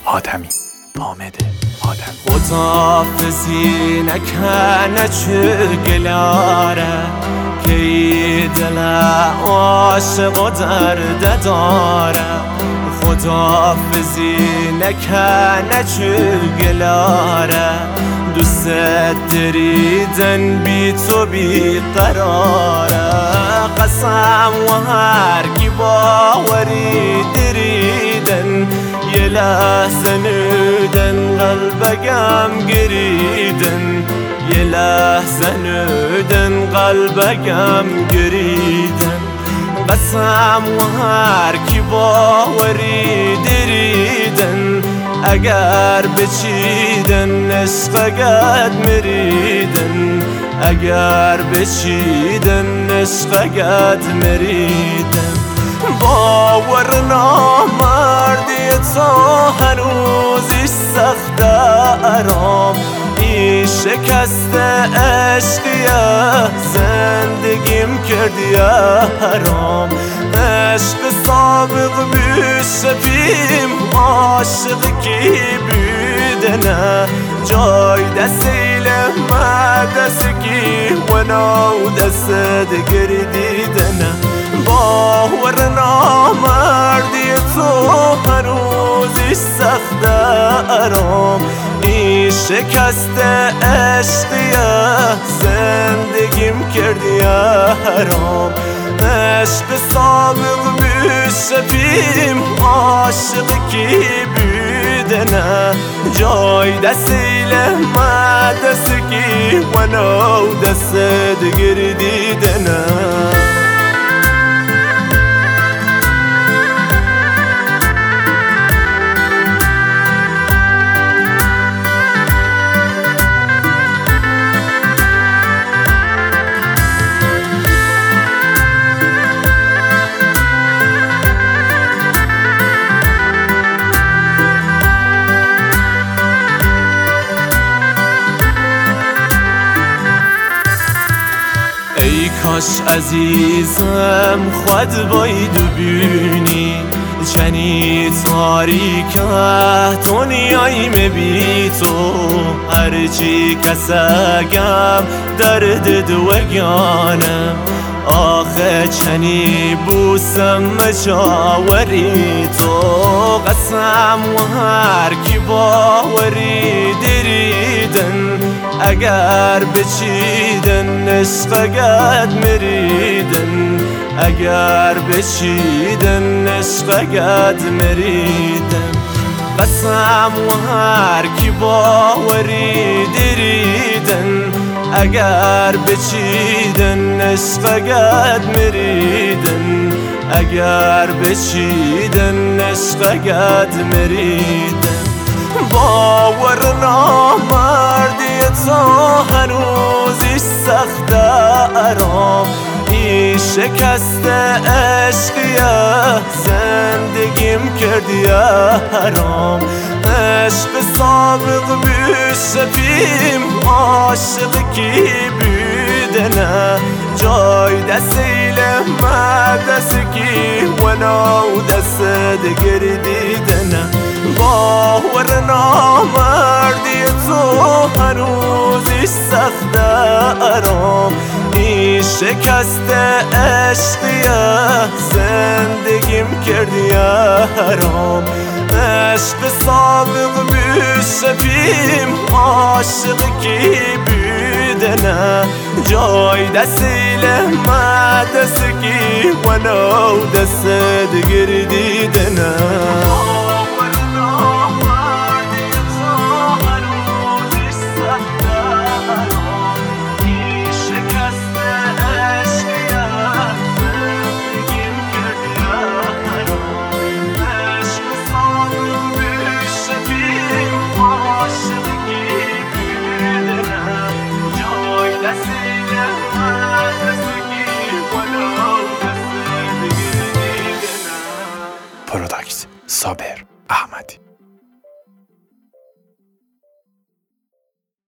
آدمی حامد آدمی خداحافظی نکنه چه گلاره که ای دل عاشق و درد داره خداحافظی نکنه چه گلاره دوست دریدن بی تو بی قراره قسم و هرگی باوری دریدن یه لحظه نودن قلبگم گریدن یه لحظه نودن قلبگم گریدن قسم و هرکی باوری دریدن اگر بچیدن عشقگت مریدن اگر بچیدن عشقگت مریدن باور نامردی تو هنوزش سخته ارام این شکست عشقیه زندگیم کردیه حرام عشق سابق بیشفیم عاشق کی بیدنه جای دستیل ما دست کی و نو دست دگری دیدنه باور نامردی تو هنوزش سخته ارام این شکست عشقیه زندگیم کردیه حرام عشق سابق بیشفیم عاشق کی بیدنه جای دستیل ما دست کی و نو دست دگری دیدنه ای کاش عزیزم خود باید ببینی چنی تاریکه دنیایی بی تو هرچی کسگم درد دوگانم آخه چنی بوسم مجاوری تو قسم و هرکی باوری دریدن اگر بچیدن عشقگت مریدن اگر بچیدن عشقگت مریدن قسم و هرکی باوری دریدن اگر بچیدن عشقگت مریدن اگر بچیدن عشقگت مریدن باور نامردی تو هنوزش سخته ارام این شکست عشقیه زندگیم کردیه حرام عشق سابق بیشفیم عاشق کی بیدنه جای دستیل ما دست کی و نو دست دگری دیدنه باور نامردی تو هنوزش سخته ارام این شکست عشقیه زندگیم کردیه حرام عشق سابق بیشفیم عاشق کی بیدنه جای دستیل ما دست کی و نو دست دگری دیدنه پروداکس صابر احمدی.